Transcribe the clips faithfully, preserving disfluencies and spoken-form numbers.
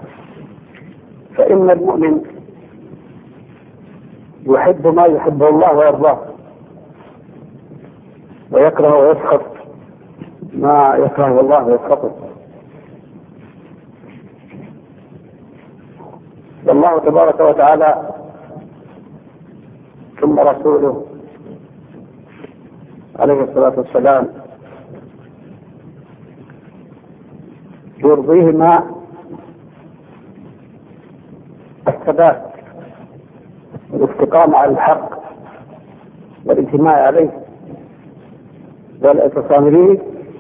فإن المؤمن يحب ما يحبه الله ويرضاه، ويكره ويسخط ما يكره الله ويسخطه. والله تبارك وتعالى ثم رسوله عليه الصلاة والسلام يرضيهما الثبات والاستقامة على الحق والاجتماع عليه والاعتصام به،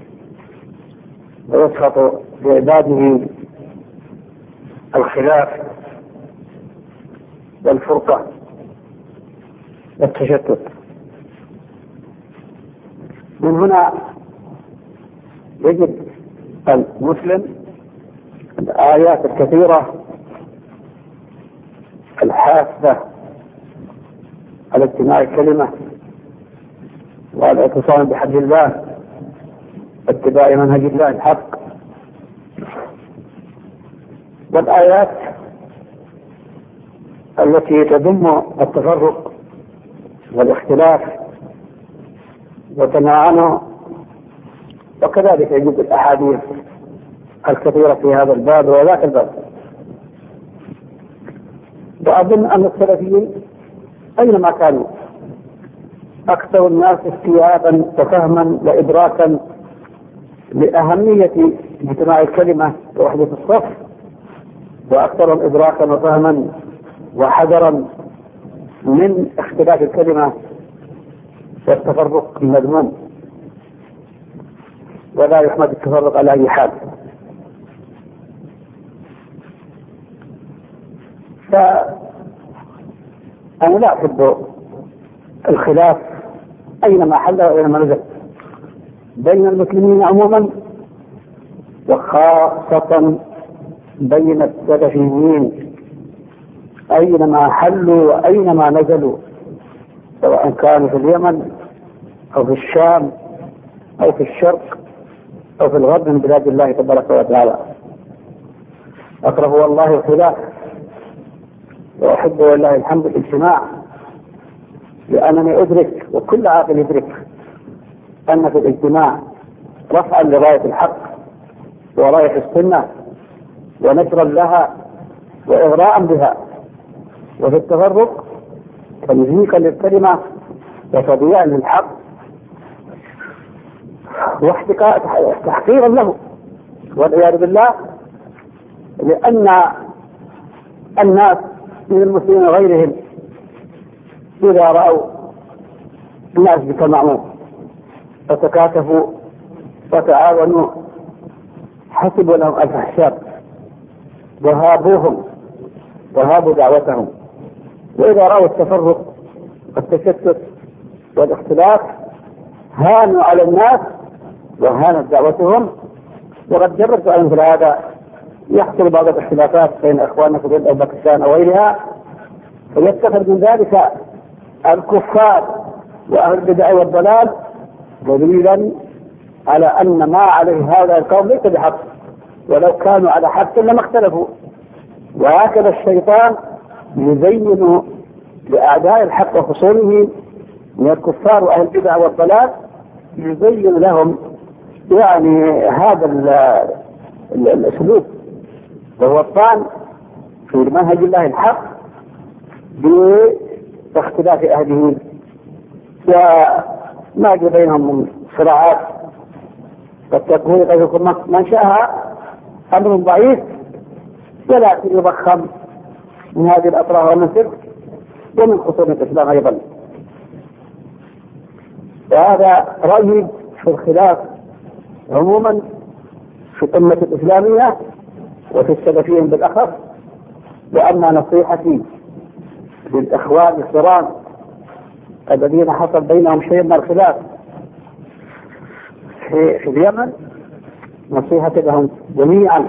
ويسخط بعباده الخلاف والفرقة والتشتت. من هنا يجب المسلم الآيات الكثيرة الحافة على اجتماع الكلمة والاعتصام بحبل الله واتباع منهج الله الحق، والآيات التي تذم التفرق والاختلاف وتنهى عنه، وكذلك يجب الأحاديث الكثيرة في هذا الباب وذاك الباب. وأظن أن السلفيين أينما كانوا أكثر الناس استيعابا وفهما وإدراكا لأهمية اجتماع الكلمة ووحدة الصف، وأكثرهم إدراكا وفهما وحذرا من اختلاف الكلمة والتفرق المذموم، ولا يحمد التفرق على أي حال. فأنا لا أحب الخلاف أينما حل وأينما نزل بين المسلمين عموما، وخاصة بين السلفيين أينما حلوا وأينما نزلوا، سواء كانوا في اليمن أو في الشام أو في الشرق أو في الغرب من بلاد الله تبارك وتعالى. أكره والله الخلاف وأحب والله الحمد الاجتماع، لأنني أدرك وكل عاقل يدرك أن في الاجتماع رفعا لراية الحق وراية السنة ونشرا لها وإغراء بها، وفي التفرق تمزيقا للكلمة وتضييعا للحق وتحقيرا له والعياذ بالله، لأن الناس من المسلمين غيرهم إذا رأوا الناس اجتمعوا وتكاتفوا وتعاونوا حسبوا لهم ألف حساب وهابوهم وهابوا دعوتهم، وإذا رأوا التفرق والتشتت والاختلاف هانوا على الناس وهانت دعوتهم. وقد جربت أن مثل هذا يحصل بعض الاختلافات بين أخواننا في بلاد باكستان أو غيرها، فيستفد من ذلك الكفار وأهل البدع والضلال دليلا على أن ما عليه هذا القوم ليس بحق، ولو كانوا على حق لما اختلفوا. وهكذا الشيطان يزين لأعداء الحق وخصومه من الكفار وأهل البدع والضلال، يزين لهم يعني هذا الأسلوب، وهو الطعن في منهج الله الحق باختلاف أهله وما جاء بينهم من صراعات قد تكون قد يكون منشأها أمر ضعيف، ولكن يضخم من هذه الأطراف ومن تلك ومن خصوم الإسلام أيضا. وهذا رأيي في الخلاف عموما في الأمة الإسلامية وفي السلفيين بالأخص. وأما نصيحتي للإخوان الكرام الذين حصل بينهم شيء من الخلاف في, في اليمن، نصيحتي لهم جميعا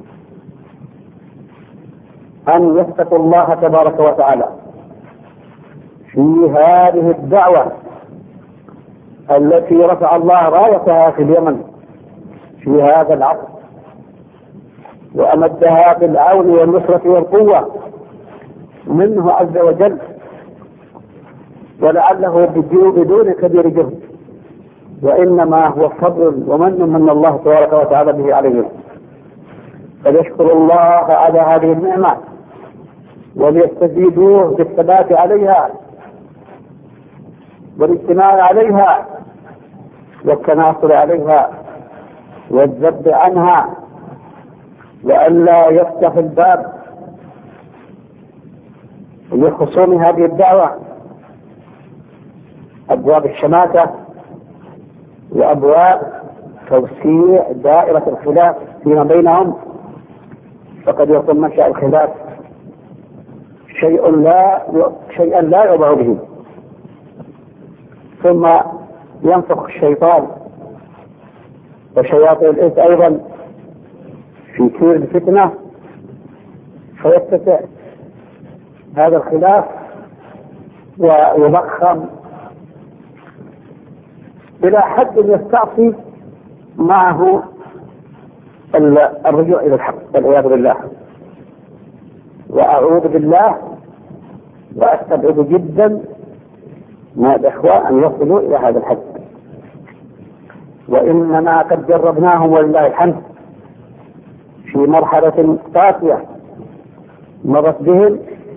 أن يتقوا الله تبارك وتعالى في هذه الدعوة التي رفع الله رايتها في اليمن في هذا العصر، وأمدها بالعون والنصرة والقوة منه عز وجل، ولعله بدون كبير جهد، وإنما هو فضل ومن من الله تبارك وتعالى به عليهم. فليشكر الله على هذه النعمة وليستزيدوه بالثبات عليها والاجتماع عليها والتناصر عليها والذب عنها، وألا يفتح الباب لخصوم هذه الدعوة أبواب الشماتة وأبواب توسيع دائرة الخلاف فيما بينهم، فقد يكون منشأ الخلاف شيء لا شيئا لا يوضع به، ثم ينفخ الشيطان وشياطين الإنس أيضا في كير الفتنة، فيتسع هذا الخلاف ويضخم إلى حد يستعصي معه الرجوع إلى الحق والعياذ بالله. وأعوذ بالله وأستبعد جدا ما الإخوة أن يصلوا إلى هذا الحد، وإننا قد جربناهم ولله الحمد في مرحلة قاسية مرت بهم،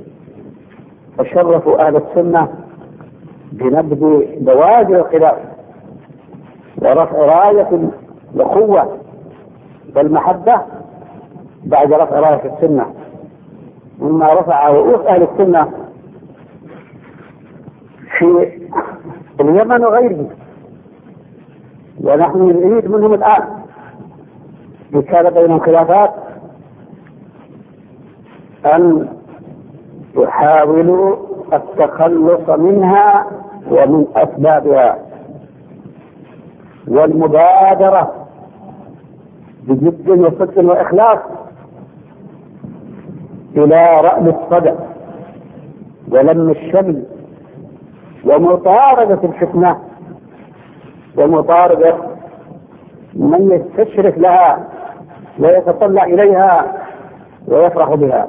فشرفوا أهل السنة بنبذ بوادر الخلاف ورفع راية الأخوة والمحبة بعد رفع راية السنة، مما رفع رؤوس أهل السنة في اليمن وغيره، ونحن نريد منهم الآن إن كان بينهم خلافات أن يحاولوا التخلص منها ومن أسبابها، والمبادرة بجد وصدق وإخلاص إلى رأم الصدع ولم الشمل ومطاردة الفتنة ومطاردة من يستشرف لها ويتطلع إليها ويفرح بها.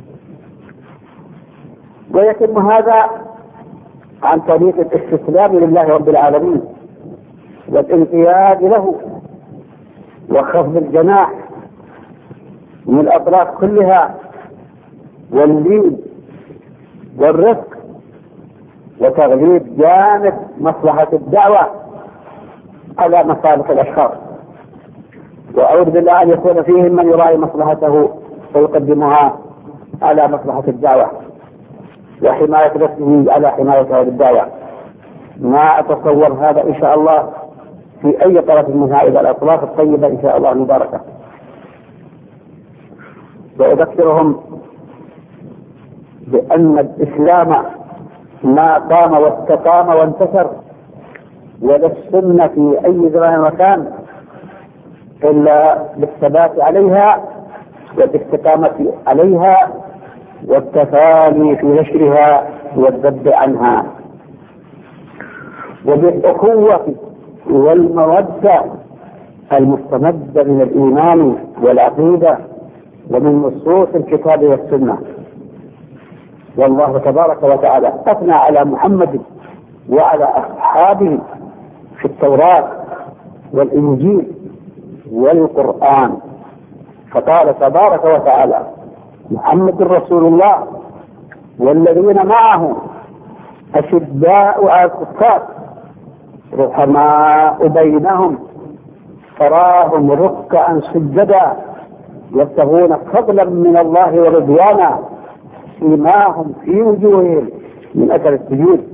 ويتم هذا عن طريق الاستسلام لله رب العالمين والانقياد له وخفض الجناح من الأطراف كلها واللين والرفق وتغليب جانب مصلحة الدعوة على مصالح الأشخاص، وأعوذ بالله أن يكون فيهم من يراعي مصلحته ويقدمها على مصلحة الدعوة وحماية نفسه على حماية هذه الدعوة. ما أتصور هذا إن شاء الله في أي طرف من هذه الأطراف الطيبة إن شاء الله المباركة. وأذكرهم بأن الإسلام ما قام واستقام وانتشر ولا السنة في أي زمان ومكان إلا بالثبات عليها والاستقامة عليها والتفاني في نشرها والذب عنها، وبالأخوة والمودة المستمدة من الإيمان والعقيدة ومن نصوص الكتاب والسنة. والله تبارك وتعالى أثنى على محمد وعلى أصحابه في التوراة والإنجيل والقرآن، فقال تبارك وتعالى: محمد رسول الله والذين معه أشداء على الكفار رحماء بينهم تراهم ركعا سجدا يبتغون فضلا من الله ورضوانا سيماهم في وجوههم من أثر السجود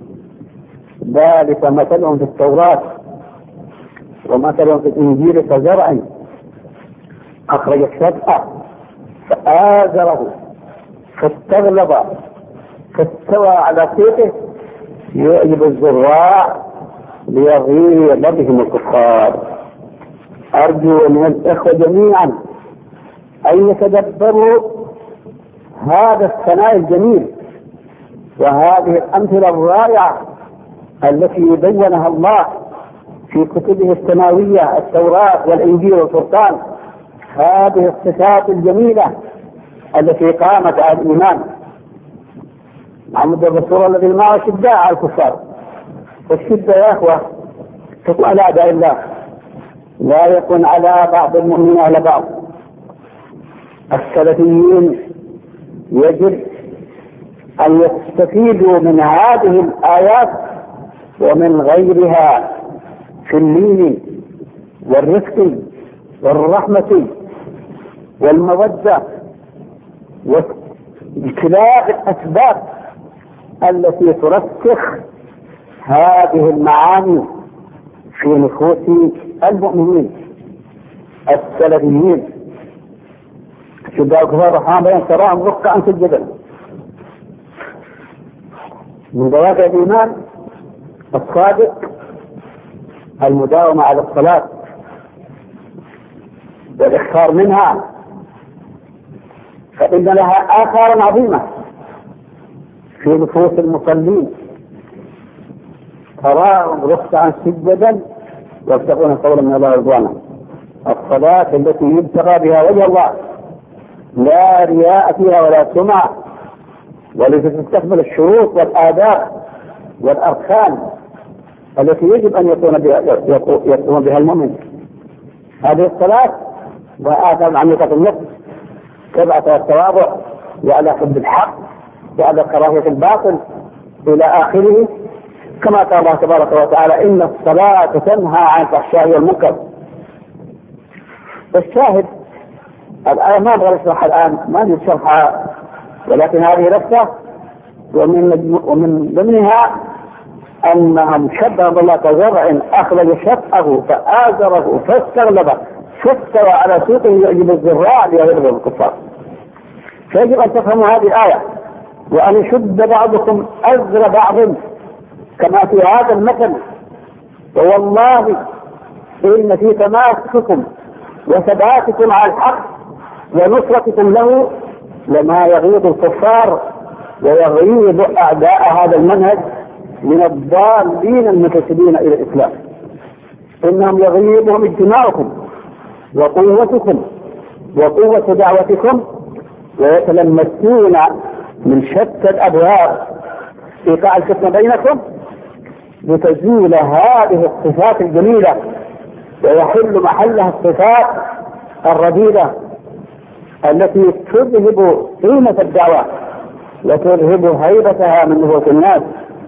ذلك مثلهم في التوراة ومثلهم في الإنجيل كزرع أخرج الشطأ فآزره فاستغلظ فاستوى على سيقه يعجب الزراع ليغيظ بهم الكفار. أرجو من الإخوة جميعا أن يتدبروا هذا الثناء الجميل وهذه الأمثلة الرائعة التي يبينها الله في كتبه السماوية التوراة والإنجيل والقرآن هذه الصفات الجميلة التي قامت على الإيمان. محمد الرسول الذي معه شداء على الكفار، والشدة يا أخوة تكون على أعداء الله، لا يكون على بعض المؤمنين على بعض. السلفيين يجب أن يستفيدوا من هذه الآيات ومن غيرها في اللين والرفق والرحمة والمودة واجتناب الأسباب التي ترسخ هذه المعاني في نفوس المؤمنين السلفيين. شداء الكفار رحمهم بين تراهم ركعا سجدا. من دوافع الإيمان الصادق المداومة على الصلاة والإكثار منها، فإن لها آثار عظيمة في نفوس المصلين. تراهم ركعا سجدا يبتغون فضلا من الله ورضوانا. الصلاة التي يبتغى بها وجه الله، لا رياء فيها ولا سمع، والتي تستكمل الشروط والآداب والأركان التي يجب أن يكون بها, يكون بها المؤمن. هذه الصلاة وآثار عميقة النفس، تبعث التواضع وعلى حب الحق وعلى كراهية الباطل إلى آخره، كما قال الله تبارك وتعالى: إن الصلاة تنهى عن الفحشاء والمنكر. الشاهد الآية ما أبغى أشرحها الآن، ما أبغى أشرحها، ولكن هذه نفسها ومن ومن ضمنها أنهم شبهوا الله كزرع أخرج شطأه فآزره فاستغلب فاستوى على سوقه يعجب الزراع ليغلب الكفار. فيجب أن تفهموا هذه الآية، وأن يشد بعضكم أزر بعض كما في هذا المثل. والله إن في تماسككم وثباتكم على الحق ونصرتكم له لما يغيظ الكفار ويغيظ أعداء هذا المنهج من الضالين المنتسبين إلى الإسلام. إنهم يغيظهم اجتماعكم وقوتكم وقوة دعوتكم، ويتلمسون من شتى الأبواب إيقاع الفتنة بينكم لتزول هذه الصفات الجميلة ويحل محلها الصفات الرديئة التي تذهب قيمة الدعوة وتذهب هيبتها من نفوس الناس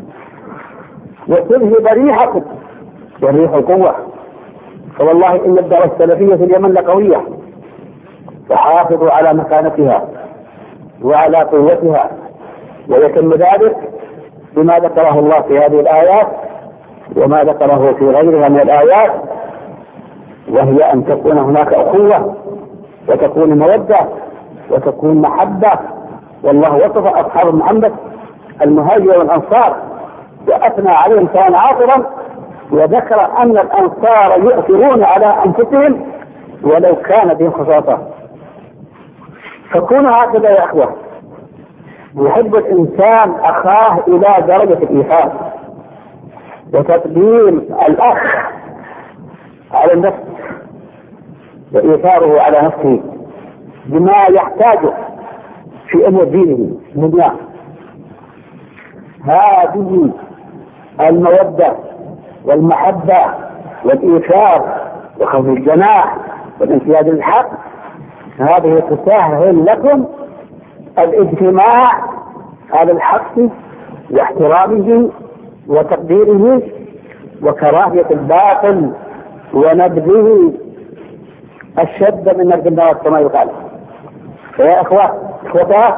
وتذهب ريحكم وريح القوة. فوالله إن الدعوة السلفية في اليمن لقوية، فحافظوا على مكانتها وعلى قوتها، ويتم ذلك بما ذكره الله في هذه الآيات وما ذكره في غيرها من الآيات، وهي أن تكون هناك أخوة وتكون مودة وتكون محبة. والله وصف أصحاب محمد المهاجر والأنصار وأثنى عليهم كان عاطرا، وذكر أن الأنصار يؤثرون على أنفسهم ولو كان بهم خصاصة. فكونوا هكذا يا أخوة، يحب الإنسان أخاه إلى درجة الإيثار وتقديم الأخ على النفس وإيثاره على نفسه بما يحتاجه في أمور دينه دنياه. هذه المودة والمحبة والإيثار وخفض الجناح والانقياد للحق، هذه تسهل لكم الاجتماع على الحق واحترامه وتقديره وكراهية الباطل ونبذه الشد من الجنة كما يقال. فيا إخوة إخوة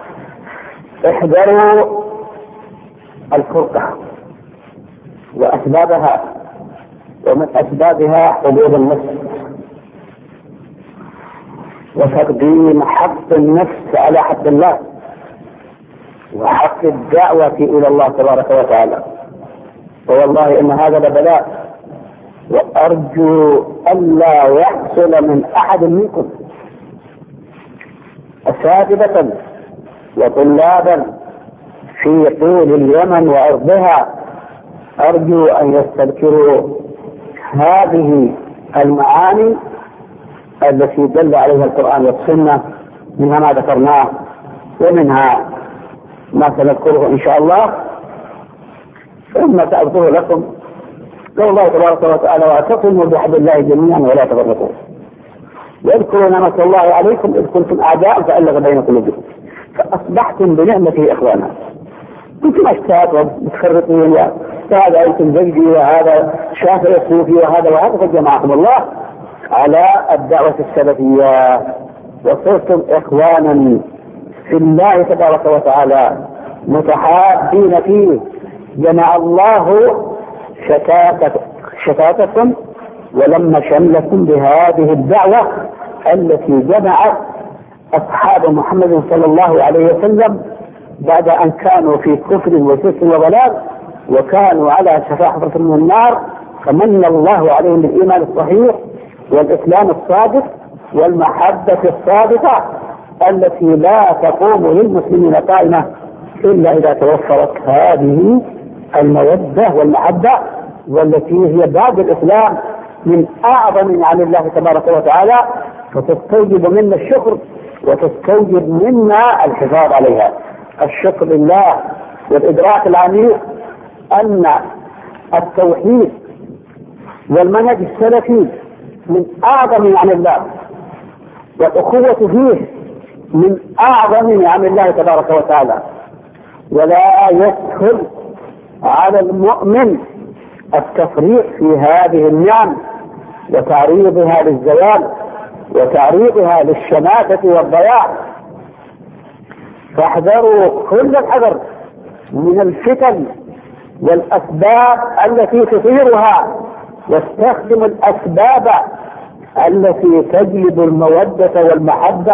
احذروا الفرقة وأسبابها، ومن أسبابها حدود النفس وتقديم حق النفس على حق الله وحق الدعوة إلى الله تبارك وتعالى. والله إن هذا لبلاء، وأرجو ألا يحصل من أحد منكم أساتذة وطلابا في طول اليمن وأرضها، أرجو أن يستذكروا هذه المعاني التي دل عليها القرآن والسنة، منها ما ذكرناه ومنها ما سنذكره إن شاء الله. ثم سأذكر لكم قول الله تبارك وتعالى: واعتصموا بحبل الله جميعا ولا تفرقوا واذكروا نعمة الله عليكم إذ كنتم أعداء فألف بين قلوبكم فأصبحتم بنعمته إخوانا. كنتم أشتات ومتخرطين، هذا أنتم زيدي وهذا شافعي الصوفي وهذا وهذا، فجمعكم الله على الدعوة السلفية وصرتم إخوانا في الله تبارك وتعالى متحابين فيه. جمع الله شتاتكم ولما شملكم بهذه الدعوة التي جمعت أصحاب محمد صلى الله عليه وسلم بعد أن كانوا في كفر وشرك وضلال وكانوا على شفا حفرة من النار، فمن الله عليهم بالإيمان الصحيح والإسلام الصادق والمحبة الصادقة التي لا تقوم للمسلمين قائمة إلا إذا توفرت هذه المودة والمحبة، والتي هي باب الإسلام من أعظم نعم الله تبارك وتعالى، فتستوجب منا الشكر وتستوجب منا الحفاظ عليها. الشكر لله والإدراك العميق أن التوحيد والمنهج السلفي من أعظم نعم الله، والأخوة فيه من أعظم نعم الله تبارك وتعالى، ولا يسهل على المؤمن التفريط في هذه النعم وتعريضها للزوال وتعريضها للشماتة والضياع. فاحذروا كل الحذر من الفتن والأسباب التي تثيرها، واستخدموا الأسباب التي تجلب المودة والمحبة،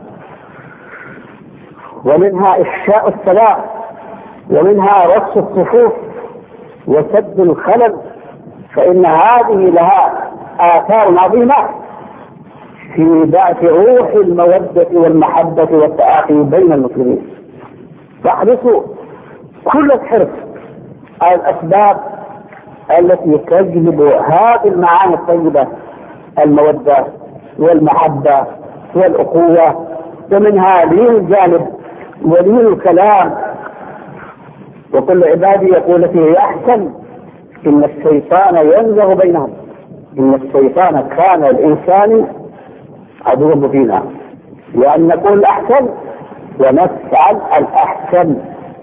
ومنها إفشاء السلام، ومنها رص الصفوف وسد الخلل، فإن هذه لها آثار عظيمة في بعث روح المودة والمحبة والتآخي بين المسلمين. فاحرصوا كل الحرص على الأسباب التي تجلب هذه المعاني الطيبة: المودة والمحبة والأخوة، ومنها لين الجانب ولين الكلام. وكل عبادي يقول التي هي أحسن إن الشيطان ينزغ بينهم إن الشيطان كان الإنسان عدوا مبينا، وأن نقول الأحسن ونفعل الأحسن.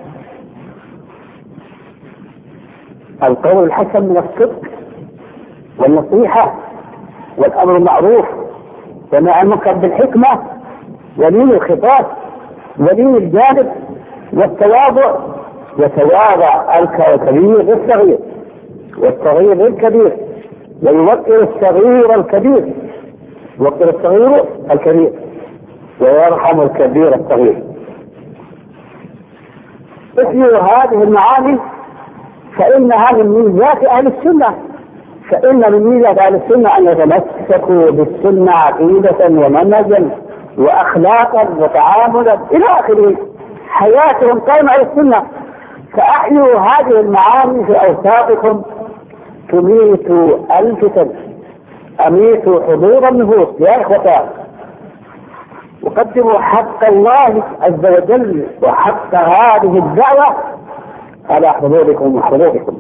القول الحسن من الصدق والنصيحة والأمر المعروف ونهي عن المنكر بالحكمة ولين الخطاب ولين الجانب والتواضع، يتواضع الكبير للصغير والصغير للكبير، ويوقر الصغير الكبير يوقر الصغير الكبير ويرحم الكبير الصغير. احيوا هذه المعاني فإنها من ميزات أهل السنة، فإن من ميزات أهل السنة أن يتمسكوا بالسنة عقيدة ومنهجا وأخلاقا وتعاملا إلى آخره، حياتهم قائمة على السنة. فأحيوا هذه المعاني في أوساطكم، تميتوا الفتن، أميتوا حضور النفوس يا إخوة، وقدموا حق الله عز وجل وحق هذه الدعوة على حضوركم وحضوركم.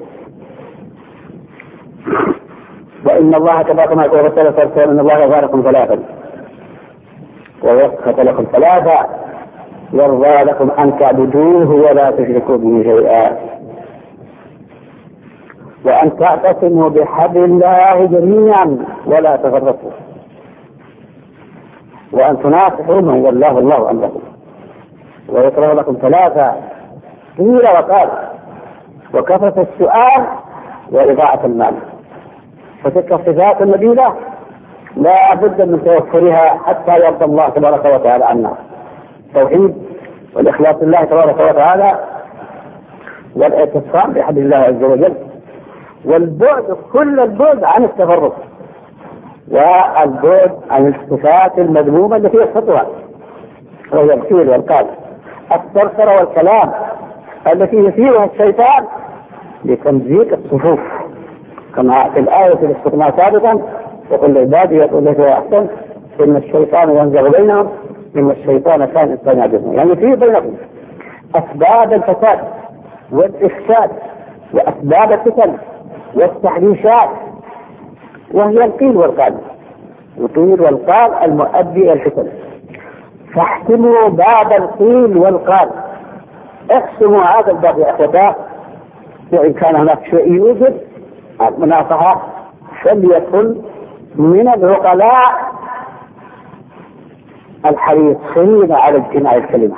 وإن الله تبارك وتعالى فرسل إن الله يغفر ثلاثا ويسخط لكم ثلاثا يرضى لكم أن تعبدوه ولا تشركوا به شيئا، وأن تعتصموا بحبل الله جميعا ولا تفرقوا، وأن تناصحوا من والله الله أمركم، ويكره لكم ثلاثة قيل وقال وكثرة السؤال وإضاعة المال. فتلك الصفات النبيلة لا بد من توفرها حتى يرضى الله تبارك وتعالى عنا: التوحيد والإخلاص لله تبارك وتعالى، والاعتصام بحبل الله عز وجل، والبعد كل البعد عن التفرق، والبعد عن الصفات المذمومة التي يسقطها وهي القيل والقال، الثرثرة والكلام التي يثيرها الشيطان لتمزيق الصفوف، كما في الآية التي سقطناها سابقا: وقل لعبادي يقول لك يا أحسن إن الشيطان ينزغ بينهم إن الشيطان كان إنسان عجبا، يعني في بينهم أسباب الفساد والإفساد وأسباب الفتن والتحريشات، وهي القيل والقال، القيل والقال المؤدي إلى الفتن. فاحسموا باب القيل والقال، احسموا هذا الباب يا أخوتاه، وإن كان هناك شيء يوجد المناصحة فليكن من العقلاء الحريصين على اجتماع الكلمة.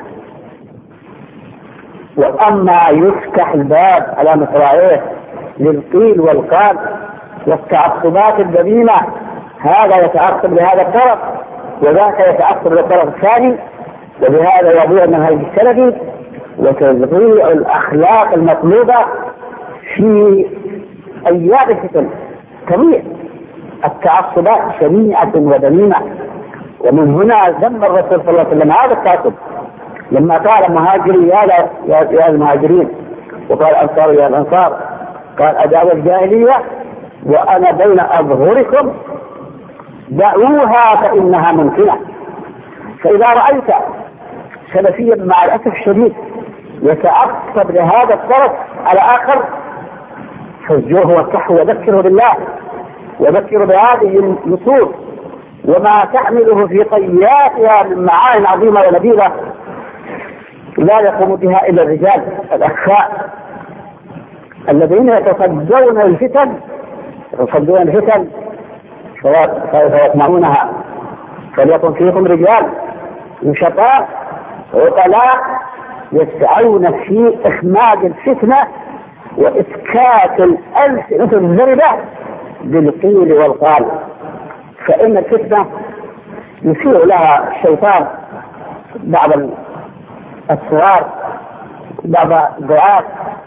وأما يفتح الباب على مصراعيه للقيل والقال والتعصبات الذميمة، هذا يتعصب لهذا الطرف وذاك يتعصب للطرف الثاني، وبهذا يضيع منهج السلفي وتضيع الأخلاق المطلوبة في أيام الفتن. تضيع التعصبات شنيعة وذميمة، ومن هنا ذم الرسول صلى الله عليه وسلم هذا التعصب لما قال المهاجرين يا, يا المهاجرين وقال الأنصار يا الأنصار، قال أداوى الجاهلية وأنا بين أظهركم دعوها فإنها ممكنة. فإذا رأيت سلفيا مع الأسف الشديد يتعصب لهذا الطرف على آخر فزجوه وانصحه وذكره بالله وذكره بهذه النصوص وما تحمله في طياتها من معاني عظيمة ونبيلة لا يقوم بها إلا الرجال الأخفاء الذين يتصدون الفتن يتصدون الفتن فيسمعونها. فليكن فيكم رجال نشطاء عقلاء يسعون في إخماد الفتنة وإسكات الألسنة الزربة بالقيل والقال، فإن الفتنة يشير لها الشيطان بعض الصغار بعض الدعاة،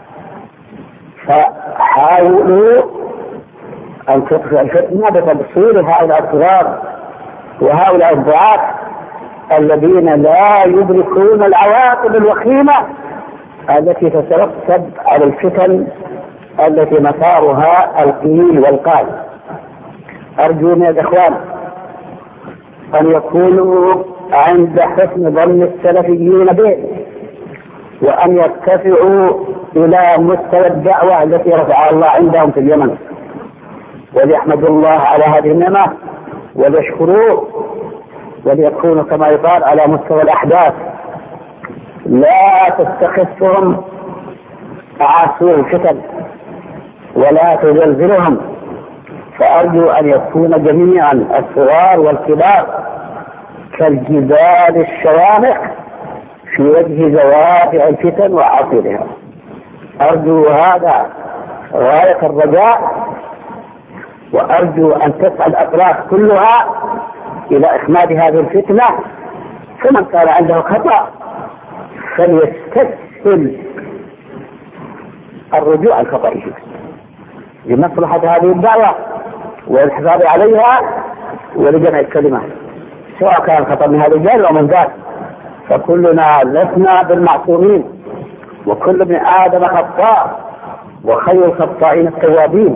فحاولوا أن تطفئ الفتنة بتبصير هؤلاء الصغار وهؤلاء الدعاة الذين لا يدركون العواقب الوخيمة التي تترتب على الفتن التي مسارها القيل والقال. أرجو من الإخوان أن يكونوا عند حسن ظن السلفيين به، وأن يرتفعوا إلى مستوى الدعوة التي رفعها الله عندهم في اليمن، وليحمدوا الله على هذه النعمة وليشكروه، وليكونوا كما يقال على مستوى الأحداث، لا تستخفهم أعاصير الفتن ولا تزلزلهم. فأرجو أن يكون جميعا الصغار والكبار كالجبال الشوامخ في وجه زوابع الفتن وعاصرها. أرجو هذا غاية الرجاء، وأرجو أن تسعى الأطراف كلها إلى إخماد هذه الفتنة، فمن كان عنده خطأ فليستسهل الرجوع عن خطئه لمصلحة هذه الدعوة والحفاظ عليها ولجمع الكلمة، سواء كان خطأ من هذا الجانب أو من ذاك، فكلنا لسنا بالمعصومين، وكل ابن آدم خطاء وخير الخطائين التوابين.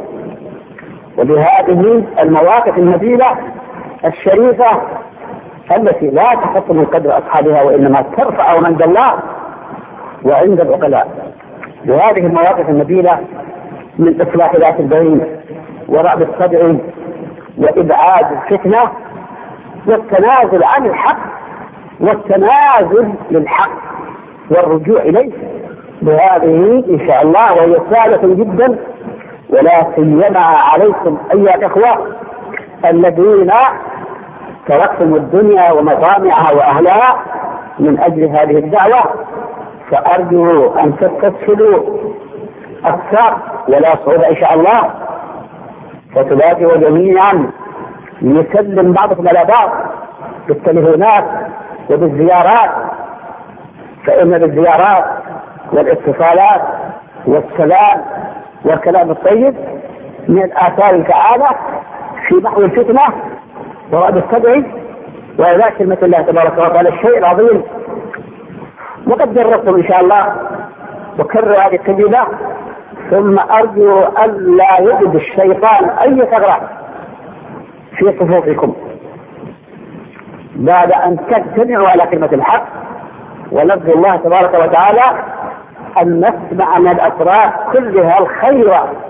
وبهذه المواقف النبيلة الشريفة التي لا تحط من قدر أصحابها وإنما ترفع من الله وعند العقلاء، بهذه المواقف النبيلة من إصلاح ذات البين ورعب الصدع وإبعاد الفتنة والتنازل عن الحق والتنازل للحق والرجوع إليه، بهذه إن شاء الله وهي سهلة جدا، ولا سيما عليكم أيها الأخوة الذين تركتم الدنيا ومطامعها وأهلها من أجل هذه الدعوة، فأرجو أن تستسهلوا أكثر ولا صعوبة إن شاء الله، فتلاقوا جميعا يسلم بعضكم على بعض بالتليفونات وبالزيارات، فإن بالزيارات والاتصالات والسلام والكلام الطيب من الآثار الفعالة في محو الفتنة ورد الصدع وإذا كلمة الله تبارك وتعالى الشيء العظيم. وقد جربتم إن شاء الله وكرر هذه التجربة، ثم أرجو أن لا يجد الشيطان أي ثغرة في صفوفكم، بعد أن تجتمعوا على كلمة الحق ونرجو الله تبارك وتعالى أن نسمع من الأطراف كلها الخير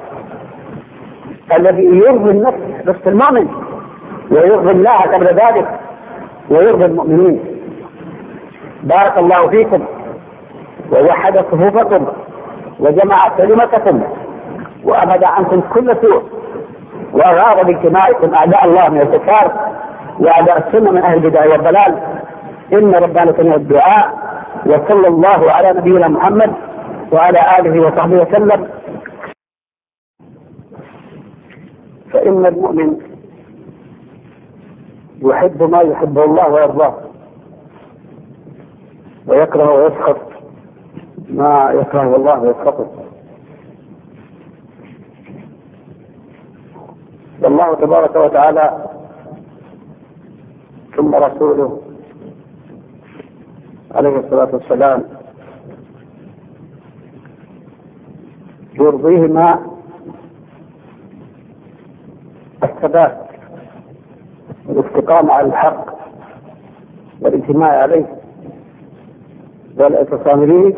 الذي يرضي النفس نفس المؤمن ويرضي الله قبل ذلك ويرضي المؤمنين. بارك الله فيكم ووحد صفوفكم وجمع كلمتكم وأبعد عنكم كل سوء وأغاض باجتماعكم أعداء الله من الكفار وأعداء السنة من أهل البدع والضلال. إن ربنا سميع الدعاء. وصلى الله على نبينا محمد وعلى آله وصحبه وسلم. فإن المؤمن يحب ما يحبه الله ويرضاه ويكره ويسخط ما يكرهه الله ويسخطه. والله تبارك وتعالى ثم رسوله عليه الصلاة والسلام يرضيهما الثبات والاستقامة على الحق والاجتماع عليه والاعتصام به،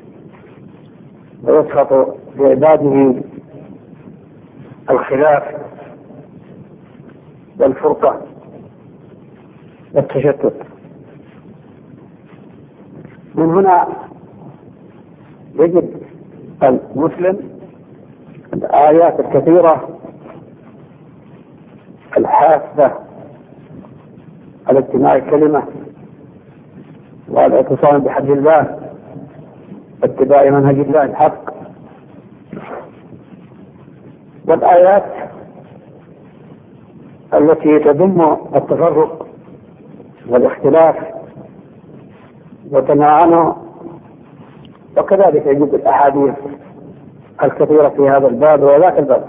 ويسخط بعباده الخلاف والفرقة والتشتت. من هنا يجب المسلم الآيات الكثيرة الحاثة على اجتماع الكلمة والاعتصام بحبل الله واتباع منهج الله الحق، والآيات التي تذم التفرق والاختلاف وتنهى عنه، وكذلك يجب الأحاديث الكثيرة في هذا الباب وذاك الباب.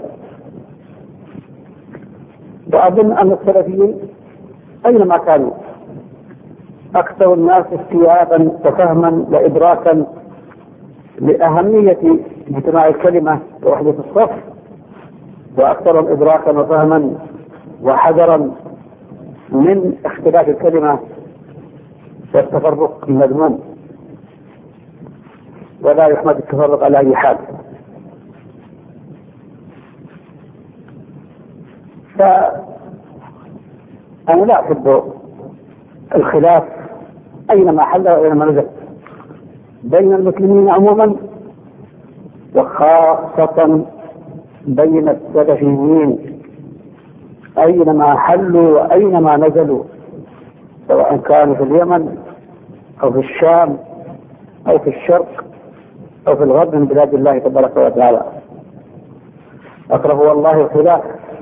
وأظن أن السلفيين أينما كانوا أكثر الناس استيعابا وفهما وإدراكا لأهمية اجتماع الكلمة ووحدة الصف، وأكثرهم إدراكا وفهما وحذرا من اختلاف الكلمة والتفرق المذموم، ولا يحمد التفرق على أي حال. فأنا لا أحب الخلاف أينما حل وأينما نزل بين المسلمين عموما، وخاصة بين السلفيين أينما حلوا وأينما نزلوا، سواء كانوا في اليمن أو في الشام أو في الشرق أو في الغرب من بلاد الله تبارك وتعالى. أكره والله الخلاف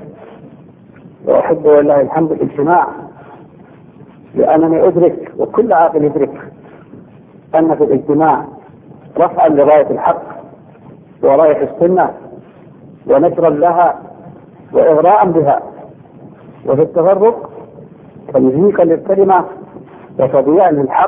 وأحب والله الحمد الاجتماع، لأنني أدرك وكل عاقل يدرك أن في الاجتماع رفعا لراية الحق وراية السنة ونشرا لها وإغراء بها، وفي التفرق تمزيقا للكلمة وتضييعا للحق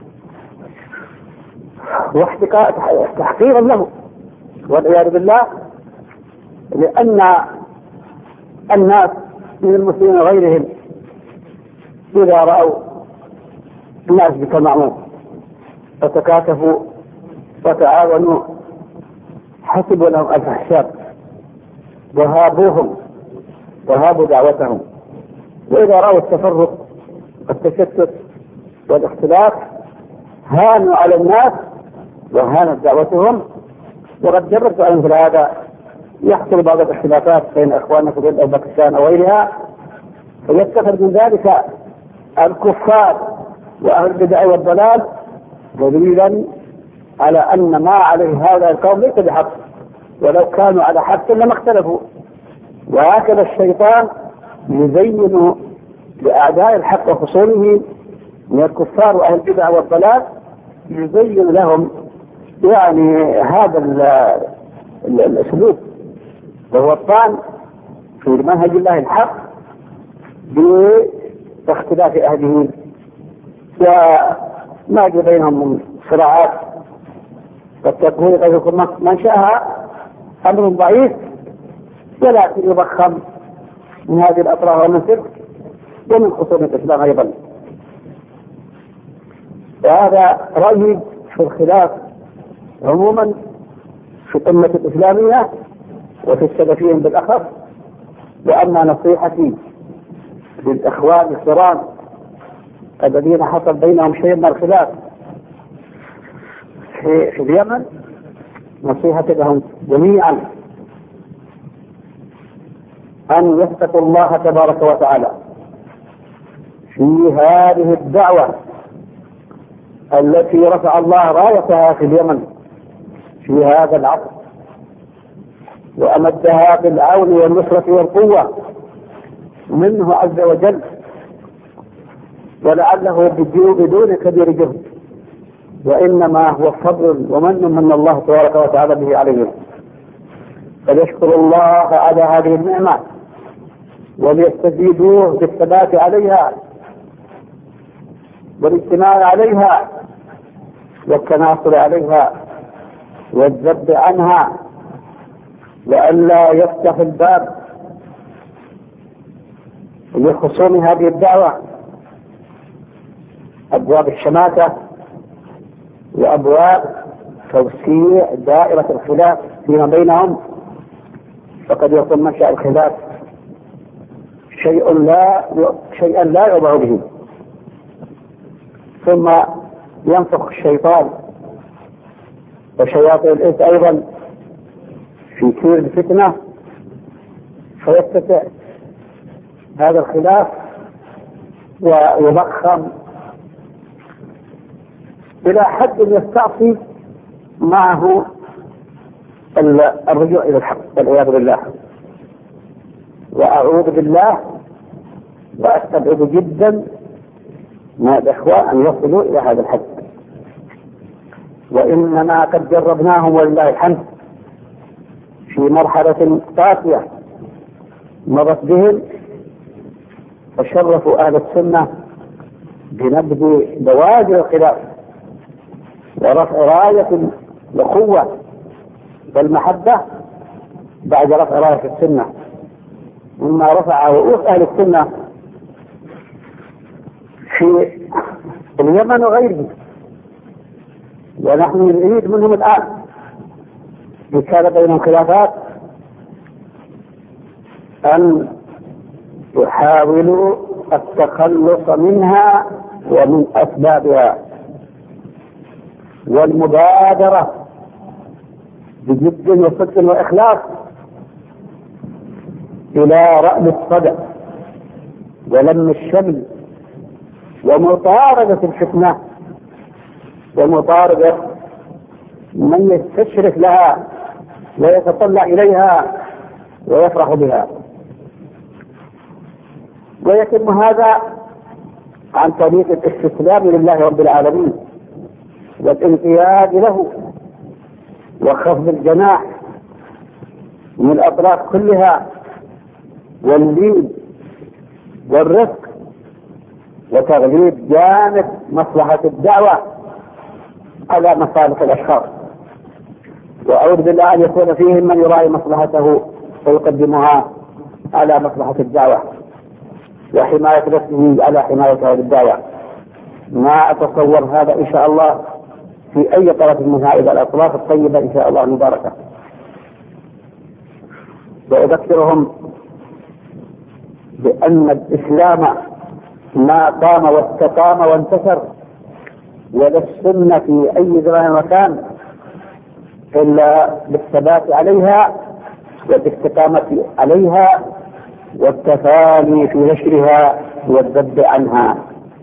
وتحقيرا له والعياذ بالله، لأن الناس من المسلمين وغيرهم إذا رأوا الناس بتمعوا فتكاتفوا وتعاونوا حسبوا لهم ألف حساب وهابوهم وهابوا دعوتهم. وإذا رأوا التفرق والتشتت والاختلاف هانوا على الناس وهانت دعوتهم. وقد جربت أن مثل هذا يحصل بعض الاختلافات بين إخواننا في بلاد باكستان أو غيرها، فيتخذ من ذلك الكفار وأهل البدع والضلال دليلا على أن ما عليه هؤلاء القوم ليس بحق، ولو كانوا على حق لما اختلفوا. وهكذا الشيطان يزين لأعداء الحق وخصومه من الكفار وأهل البدع والضلال، يزين لهم يعني هذا الأسلوب، وهو الطعن في منهج الله الحق باختلاف أهله، وما جاء بينهم من صراعات قد تكون قد يكون منشأها أمر ضعيف، ولكن يضخم من هذه الأطراف ومن تلك ومن خصوم الإسلام أيضا. وهذا رأيي في الخلاف عموما في الأمة الإسلامية وفي السلفيين بالأخص. وأما نصيحتي للإخوان الكرام الذين حصل بينهم شيء من الخلاف في, في اليمن، نصيحتي لهم جميعا أن يتقوا الله تبارك وتعالى في هذه الدعوة التي رفع الله رايتها في اليمن في هذا العصر، وأمدها بالعون والنصرة والقوة منه عز وجل، ولعله بدون كبير جهد، وإنما هو فضل ومن من الله تبارك وتعالى به عليهم. فليشكروا الله على هذه النعمة وليستزيدوه بالثبات عليها والاجتماع عليها والتناصر عليها والذب عنها، لئلا يفتح الباب لخصوم هذه الدعوة أبواب الشماتة وأبواب توسيع دائرة الخلاف فيما بينهم، فقد يكون منشأ الخلاف شيء لا شيئا لا يوضع به، ثم ينفخ الشيطان وشياطين الإنس أيضا في كير الفتنة، فيتسع هذا الخلاف ويضخم إلى حد يستعصي معه الرجوع إلى الحق والعياذ بالله. وأعوذ بالله وأستبعد جدا مع الإخوة أن يصلوا إلى هذا الحد، وإننا قد جربناهم ولله الحمد في مرحلة قاسية مرت بهم، فشرفوا أهل السنة بنبذ بوادر الخلاف ورفع راية الأخوة والمحبة بعد رفع راية السنة، مما رفع رؤوس أهل السنة في اليمن وغيره. ونحن نريد منهم الآن إن كان بينهم خلافات أن يحاولوا التخلص منها ومن أسبابها، والمبادرة بجد وصدق وإخلاص إلى رأم الصدع ولم الشمل ومطاردة الفتنة ومطاردة من يستشرف لها ويتطلع إليها ويفرح بها. ويتم هذا عن طريق الاستسلام لله رب العالمين والانقياد له وخفض الجناح من الأطراف كلها واللين والرفق وتغليب جانب مصلحة الدعوة على مصالح الأشخاص. وأعوذ بالله أن يكون فيهم من يراعي مصلحته ويقدمها على مصلحة الدعوة وحماية نفسه على حماية هذه الدعوة. ما أتصور هذا إن شاء الله في أي طرف منها إلى الأطراف الطيبة إن شاء الله المباركة. وأذكرهم بأن الإسلام ما قام واستقام وانتشر ولا السنة في أي زمان ومكان إلا بالثبات عليها والاستقامة عليها والتفاني في نشرها والذب عنها،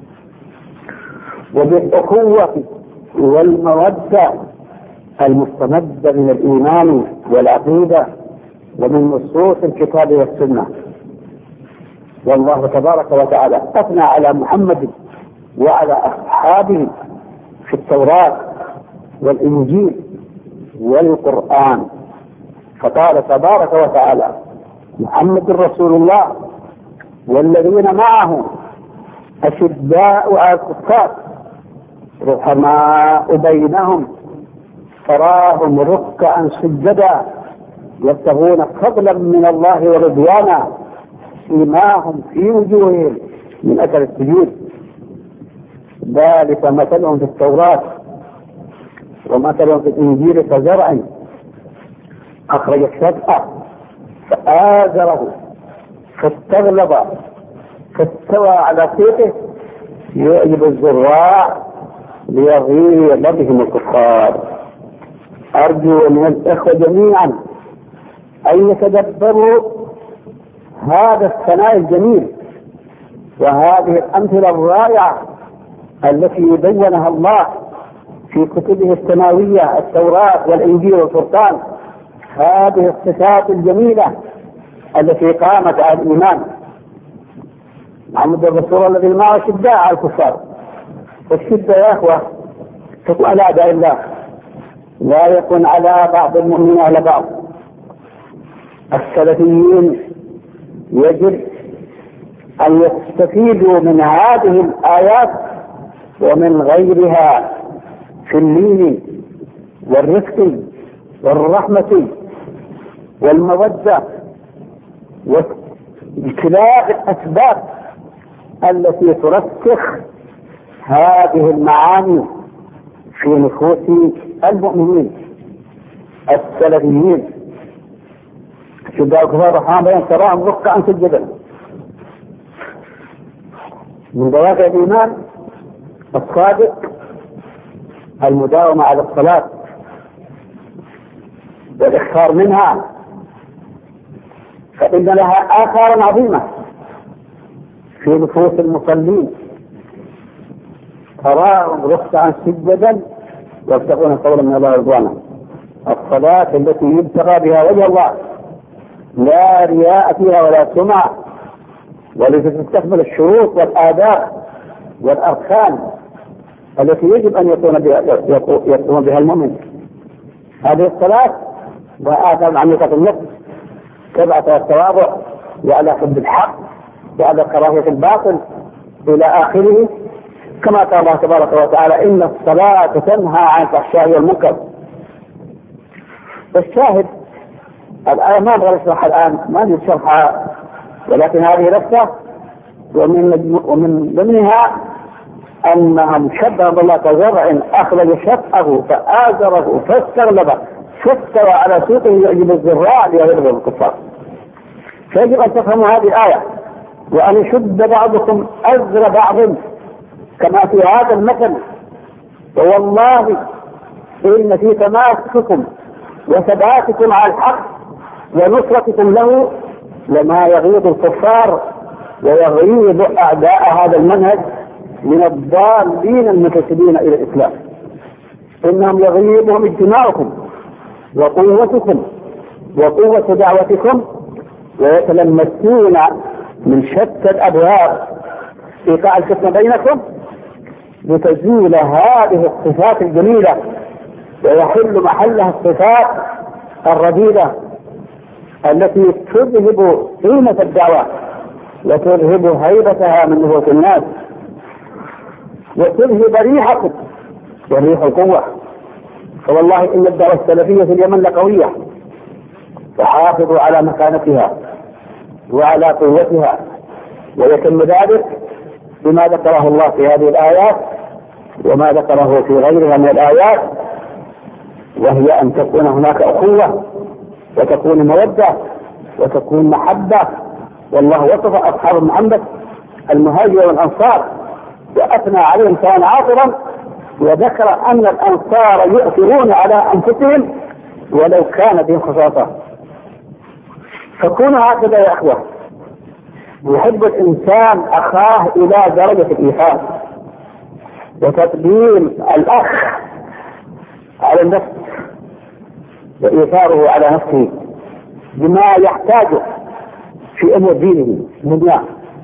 وبالأخوة والمودة المستمدة من الإيمان والعقيدة ومن نصوص الكتاب والسنة. والله تبارك وتعالى أثنى على محمد وعلى أصحابه في التوراة والإنجيل والقرآن، فقال تبارك وتعالى: محمد رسول الله والذين معه أشداء على الكفار رحماء بينهم تراهم ركعا سجدا يبتغون فضلا من الله ورضوانا سيماهم في وجوههم من أثر السجود ذلك مثلهم في التوراة ومثلهم في الإنجيل كزرع أخرج الشطأ فآزره فاستغلظ فاستوى على سوقه يعجب الزراع ليغيظ بهم الكفار. أرجو من الإخوة جميعا أن يتدبروا هذا الثناء الجميل وهذه الأمثلة الرائعة التي بينها الله في كتبه السماوية التوراة والإنجيل والفرقان. هذه الصفات الجميلة التي قامت على الإيمان. محمد الرسول الذي معه شداء على الكفار، والشدة يا أخوة تكون على أعداء الله، لا يكون على بعض المؤمنين على بعض. السلفيين يجب أن يستفيدوا من هذه الآيات ومن غيرها في اللين والرفق والرحمة والمودة واجتناب الأسباب التي ترسخ هذه المعاني في نفوس المؤمنين السلفيين. شداء الكفار الرحمن بين تراهم ركعا سجدا. من دوافع الإيمان الصادق المداومة على الصلاة والإكثار منها، فإن لها آثار عظيمة في نفوس المصلين. تراهم ركعا سجدا يبتغون قولا من الله رضوانا. الصلاة التي يبتغى بها وجه الله، لا رياء فيها ولا سمعة، والتي تستكمل الشروط والآداب والأركان التي يجب أن يكون بها, يكون بها المؤمن. هذه الصلاة وآداب عميقة النفس تبعث التواضع وعلى حب الحق وعلى كراهية الباطل إلى آخره، كما قال الله تبارك وتعالى إن الصلاة تنهى عن الفحشاء والمنكر. والشاهد الآية ما أبغى أشرحها الآن، ما أجد شرحها، ولكن هذه لفتة ومن ومن ضمنها أنهم شبهوا الله كزرع أخرج شطأه فآزره فاستغلظ فاستوى على سوقه يعجب الزراع ليغيظ الكفار. فيجب أن تفهموا هذه الآية وأن يشد بعضكم أزر بعض كما في هذا المثل. والله إن في تماسككم وثباتكم على الحق ونصرتكم له لما يغيظ الكفار ويغيظ أعداء هذا المنهج من الضالين المنتسبين إلى الإسلام. إنهم يغيظهم اجتماعكم وقوتكم وقوة دعوتكم، ويتلمسون من شتى الأبواب إيقاع الفتنة بينكم لتزول هذه الصفات الجميلة ويحل محلها الصفات الرديئة التي تذهب قيمة الدعوة وتذهب هيبتها من نفوس الناس وتذهب ريحكم وريح القوة. فوالله إن الدعوة السلفية في اليمن لقوية، فحافظوا على مكانتها وعلى قوتها، ويتم ذلك بما ذكره الله في هذه الآيات وما ذكره في غيرها من الآيات، وهي أن تكون هناك أخوة وتكون مودة وتكون محبة. والله وصف أصحاب محمد المهاجر والأنصار وأثنى عليهم كان عاطرا، وذكر أن الأنصار يؤثرون على أنفسهم ولو كان بهم خصاصة. فكونوا هكذا يا أخوة، يحب الإنسان أخاه إلى درجة الإيثار وتقديم الأخ على النفس وإيثاره على نفسه بما يحتاجه في أمور دينه دنياه.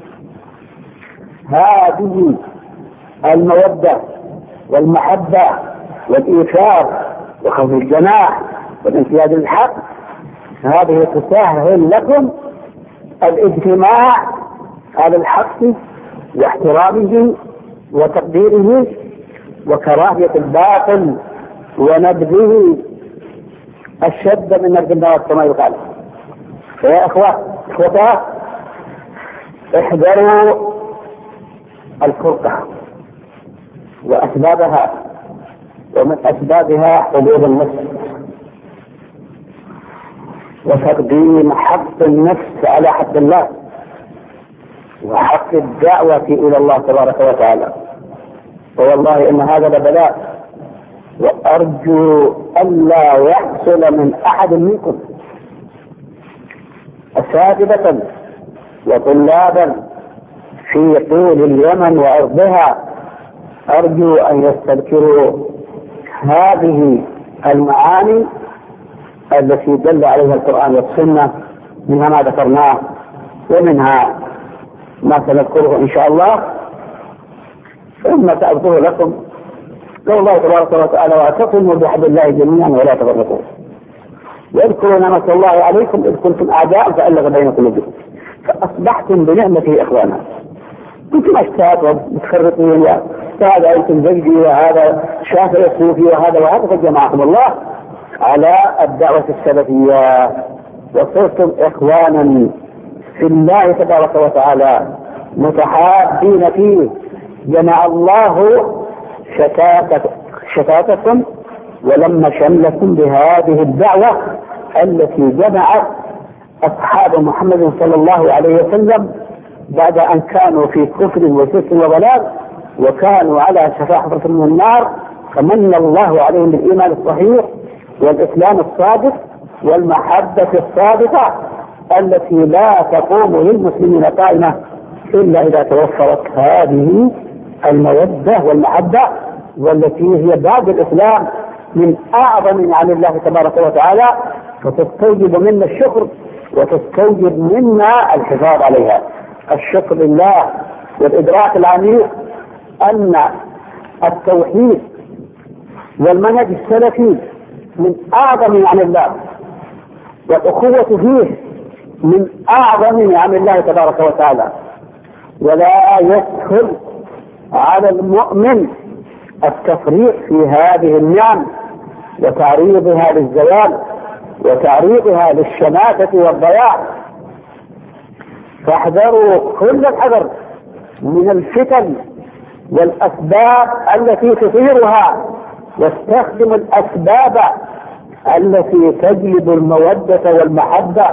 هذه المودة والمحبة والإيثار وخوف الجناح والانقياد للحق، هذه تسهل لكم الاجتماع على الحق واحترامه وتقديره وكراهية الباطل ونبذه الشد من نبذ النار كما يقال. فيا اخوة اخوة احذروا الفرقة وأسبابها، ومن أسبابها حضور النفس وتقديم حق النفس على حق الله وحق الدعوة إلى الله تبارك وتعالى. والله إن هذا لبلاء، وأرجو ألا يحصل من أحد منكم أساتذة وطلابا في طول اليمن وأرضها، أرجو أن يستذكروا هذه المعاني التي دل عليها القرآن والسنة، منها ما ذكرناه ومنها ما سنذكره إن شاء الله، ثم سأذكره لكم. قال الله تبارك وتعالى: واعتصموا بحبل الله جميعا ولا تفرقوا واذكروا نعمة الله عليكم إذ كنتم أعداء فألف بين قلوبكم فأصبحتم بنعمته إخوانا. كنتم أشتات ومتخرطين، هذا أنتم زيدي وهذا شافعي الصوفي وهذا وهذا، فجمعكم الله على الدعوة السلفية وصرتم إخوانا في الله تبارك وتعالى متحابين فيه. جمع الله شتاتكم ولما شملكم بهذه الدعوة التي جمعت أصحاب محمد صلى الله عليه وسلم بعد أن كانوا في كفر وشرك وضلال وكانوا على شفا حفرة من النار، فمن الله عليهم بالإيمان الصحيح والإسلام الصادق والمحبة الصادقة التي لا تقوم للمسلمين قائمة إلا إذا توفرت هذه المودة والمحبة، والتي هي باب الإسلام من أعظم نعم الله تبارك وتعالى، فتستوجب منا الشكر وتستوجب منا الحفاظ عليها. الشكر لله والإدراك العميق أن التوحيد والمنهج السلفي من أعظم نعم الله، والأخوة فيه من أعظم نعم الله تبارك وتعالى، ولا يسهل على المؤمن التفريط في هذه النعم وتعريضها للزوال وتعريضها للشماتة والضياع. فاحذروا كل الحذر من الفتن والأسباب التي تثيرها، واستخدموا الأسباب التي تجلب المودة والمحبة،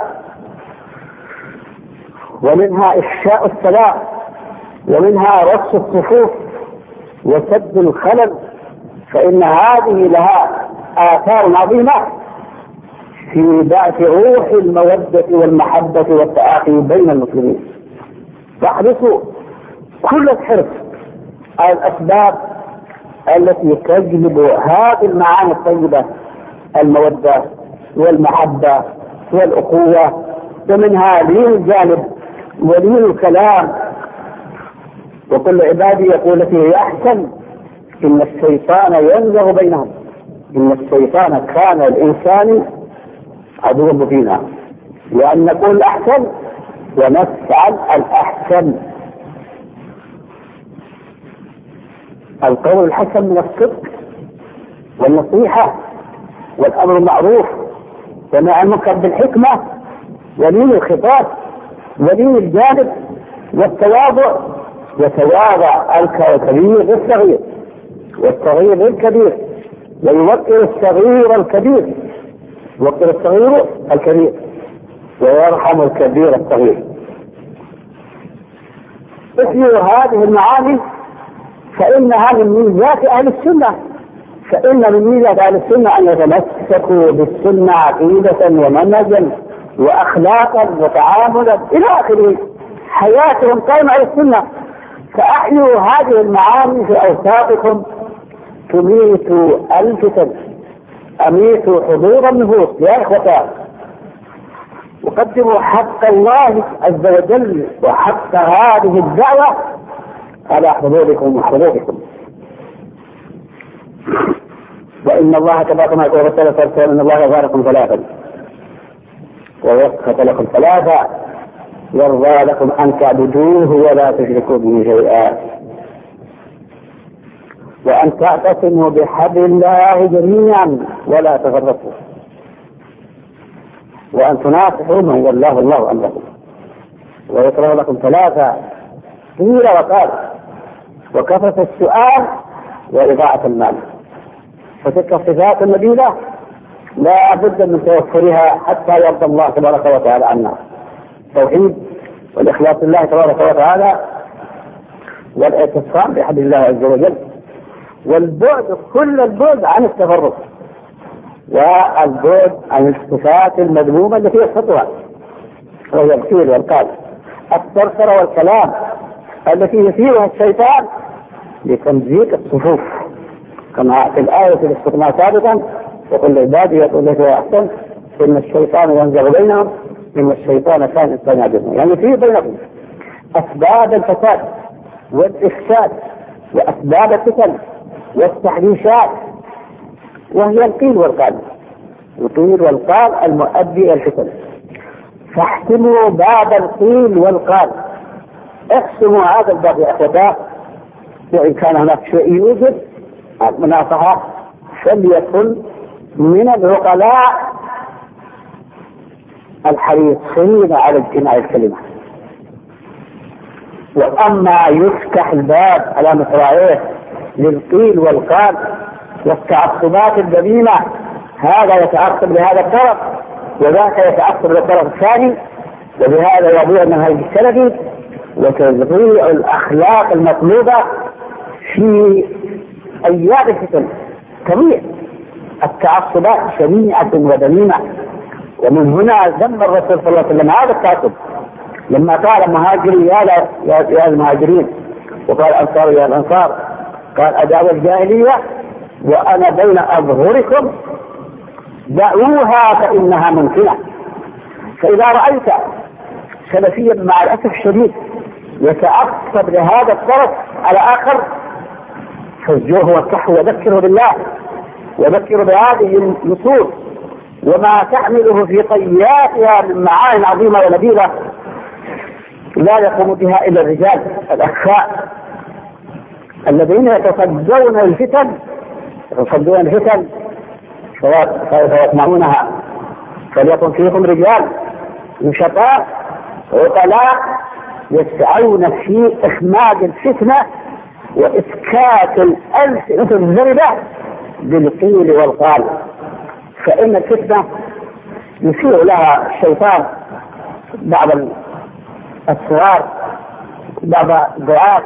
ومنها إفشاء السلام، ومنها رص الصفوف وسد الخلل، فإن هذه لها آثار عظيمة في بعث روح المودة والمحبة والتآخي بين المسلمين. فاحرصوا كل الحرص على الأسباب التي تجلب هذه المعاني الطيبة، المودة والمحبة والأخوة، ومنها لين الجانب ولين الكلام. وكل عبادي يقول فيه أحسن إن الشيطان ينزغ بينهم، إن الشيطان كان الإنسان عدوا مبينا، لأن نقول الأحسن ونفعل الأحسن. القول الحسن من الصدق والنصيحة والأمر المعروف ونهي المنكر بالحكمة ولين الخطاب ولين الجانب والتواضع، يتواضع الكبير للصغير والصغير للكبير، ويوقر الصغير الكبير، يوقر الصغير الكبير ويرحم الكبير الصغير. احيوا هذه المعاني فإنها من ميزات أهل السنة، فإن من ميزات أهل السنة أن يتمسكوا بالسنة عقيدة ومنهجا وأخلاقا وتعاملا إلى آخره، حياتهم قائمة على السنة. فأحيوا هذه المعاني في أوساطكم، تميتوا الفتن، أميتوا حضور النفوس يا إخوة، وقدموا حق الله عز وجل وحق هذه الدعوة على حضوركم وحضوركم. وإن الله تبارك وتعالى إن الله يباركم ثلاثا ويسخط لكم ثلاثا يرضى لكم أن تعبدوه ولا تشركوا به شيئا، وأن تعتصموا بحبل الله جميعا ولا تفرقوا، وأن تناصحوا من والله الله أمركم، ويكره لكم ثلاثة قيل وقال. وكثرة السؤال وإضاعة المال. فتلك الصفات النبيلة لا بد من توفرها حتى يرضى الله تبارك وتعالى عنا. التوحيد والإخلاص لله تبارك وتعالى، والاعتصام بحبل الله عز وجل، والبعد كل البعد عن التفرق، والبعد عن الصفات المذمومة التي يسقطها وهي القيل والقال، الثرثرة والكلام التي يثيرها الشيطان لتمزيق الصفوف، كما في الآية التي ذكرناها سابقا: وقل لعبادي يقول لك أحسن إن الشيطان ينزغ بينهم إن الشيطان كان إنسان يعجبهم. يعني في بينكم أسباب الفساد والإفساد وأسباب الفتن والتحريشات، وهي القيل والقال. القيل والقال المؤدي إلى الفتن. فاحتموا باب القيل والقال، اقسموا هذا الباب يا أخوتاه، وإن كان هناك شيء يوجد مناصحة فليكن من العقلاء الحريصين على اجتماع الكلمة. وأما يفتح الباب على مصراعيه للقيل والقال والتعصبات الذميمة، هذا يتعصب لهذا الطرف وذاك يتعصب للطرف الثاني، وبهذا يضيع منهج السلفي وتضيع الأخلاق المطلوبة في أيام الفتن. تضيع التعصبات شنيعة وذميمة. ومن هنا ذم الرسول صلى الله عليه وسلم هذا التعصب لما قال المهاجرين يا, يا, يا المهاجرين، وقال الأنصار يا الأنصار، قال أدعوا الجاهلية وأنا بين أظهركم دعوها فإنها ممكنة. فإذا رأيت سلفيا مع الأسف الشديد يتعصب لهذا الطرف على آخر فزجوه وكحه وذكره بالله وذكره بهذه النصوص وما تحمله في طياتها من معاني عظيمة ونبيلة لا يقوم بها إلا الرجال الأخفاء الذين يتصدون الفتن يتصدون الفتن فيسمعونها. فليكن فيكم رجال نشطاء عقلاء يسعون في إخماد الفتنة وإسكات الألسنة الزردة بالقيل والقال. فإن الفتنة يثير لها الشيطان بعض الصغار بعض الدعاة،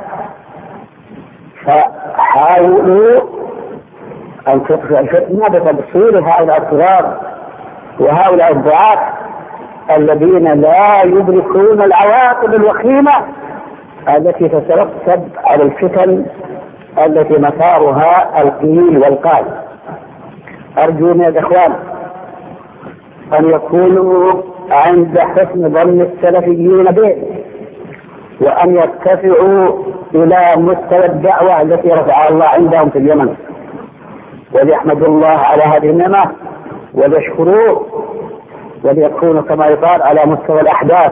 فحاولوا أن تطفئ الفتنة بتبصير هؤلاء الصغار وهؤلاء الدعاة الذين لا يدركون العواقب الوخيمة التي تترتب على الفتن التي مسارها القيل والقال. أرجو من الإخوان أن يكونوا عند حسن ظن السلفيين به، وأن يرتفعوا إلى مستوى الدعوة التي رفعها الله عندهم في اليمن، وليحمدوا الله على هذه النعمة وليشكروه، وليكونوا كما يقال على مستوى الأحداث.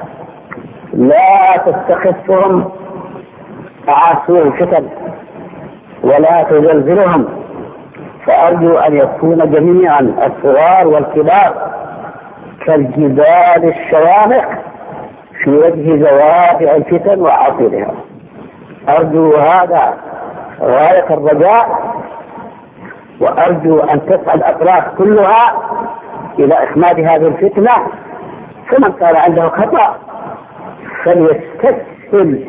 لا تستخفهم أعاصير الفتن ولا تزلزلهم. فأرجو أن يكون جميعا الصغار والكبار كالجبال الشوامخ في وجه زوابع الفتن وعاصرها. أرجو هذا غاية الرجاء، وأرجو أن تسعى الأطراف كلها إلى إخماد هذه الفتنة. فمن كان عنده خطأ فليستسهل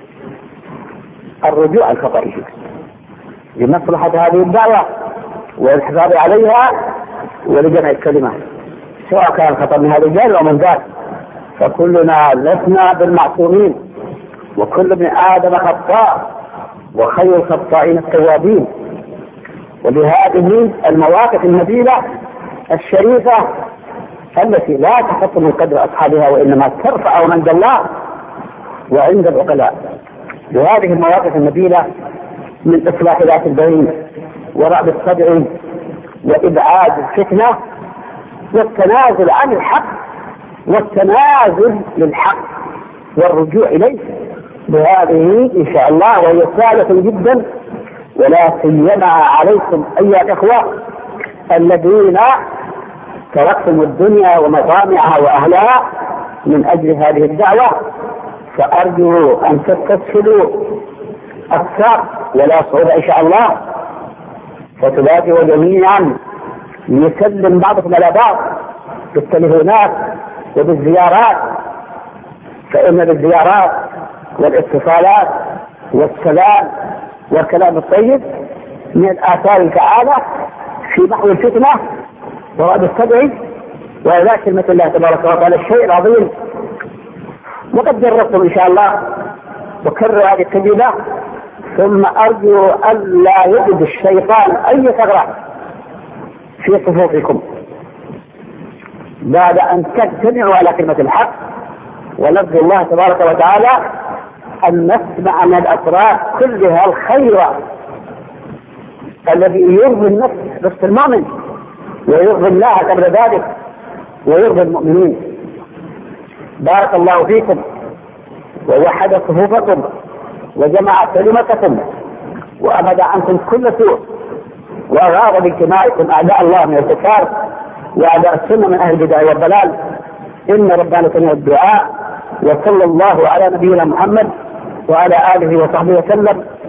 الرجوع عن خطئه لمصلحة هذه الدعوة والحفاظ عليها ولجمع الكلمة، سواء كان خطأ من هذا الرجال أو من ذاك. فكلنا لسنا بالمعصومين، وكل ابن آدم خطاء، وخير الخطائين التوابين. ولهذه المواقف النبيلة الشريفة التي لا تحط من قدر أصحابها وإنما ترفع عند الله وعند العقلاء. لهذه المواقف النبيلة من إصلاح ذات البين ورعب الصدع وإبعاد الفتنة والتنازل عن الحق والتنازل للحق والرجوع إليه. بهذه إن شاء الله وهي سهلة جدا، ولا سيما عليكم أيها الإخوة الذين تركتم الدنيا ومطامعها وأهلها من أجل هذه الدعوة. فأرجو أن تستسهلوا الساق ولا صعود إن شاء الله، فتلاقوا جميعا يسلم بعضكم على بعض بالتليفونات وبالزيارات، فإن بالزيارات والاتصالات والسلام والكلام الطيب من الآثار الفعالة في محو الفتنة ورد السبع وإلى كلمة الله تبارك وتعالى الشيء العظيم. وقد جربتم إن شاء الله وكرر هذه التجربة، ثم أرجو ألا يجد الشيطان أي ثغرة في صفوفكم بعد أن تجتمعوا على كلمة الحق، ونرجو الله تبارك وتعالى أن نسمع من الأطراف كلها الخير الذي يرضي النفس نفس المؤمن ويرضي الله قبل ذلك ويرضي المؤمنين. بارك الله فيكم ووحد صفوفكم وجمع كلمتكم وأبعد عنكم كل سوء، وأغاض باجتماعكم أعداء الله من الكفار وأعداء السنة من أهل البدع والضلال. إن ربنا سميع الدعاء، وصلى الله على نبينا محمد وعلى آله وصحبه وسلم.